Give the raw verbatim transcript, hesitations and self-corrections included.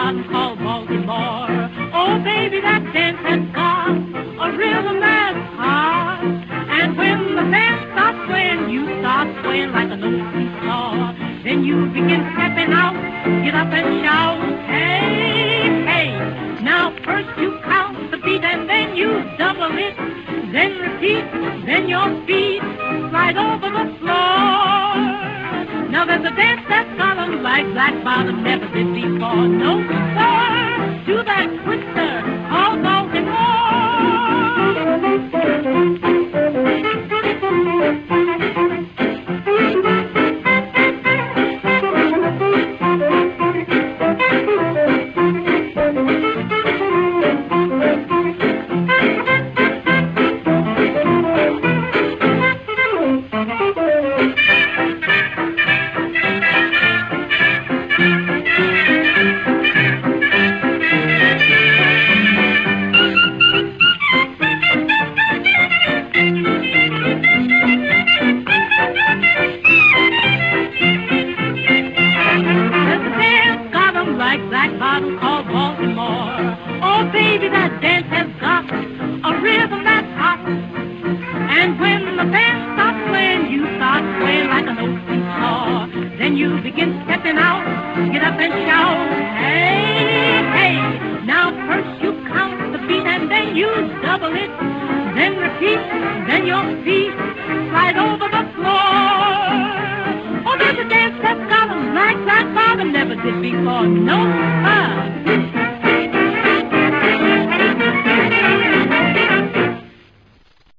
bottom called Baltimore. Oh, baby, that dance has got a rhythm that's hot. And when the band starts swaying, you start swaying like an old seesaw. Then you begin stepping out, get up and shout, hey, hey. Now first you count the beat and then you double it, then repeat, then your feet slide over the floor. Now there's a dance that's solemn like Black Bottom never did before. No, sir, do that twister called Baltimore. Like Black Bottom called Baltimore. Oh, baby, that dance has got a rhythm that's hot. And when the band starts playing, you start swaying like an old seesaw. Then you begin stepping out, get up and shout, hey, hey. Now first you count the beat and then you double it, then repeat, then your feet slide over the floor. Oh, there's a dance that's got 'em like Black Bottom never did before. No,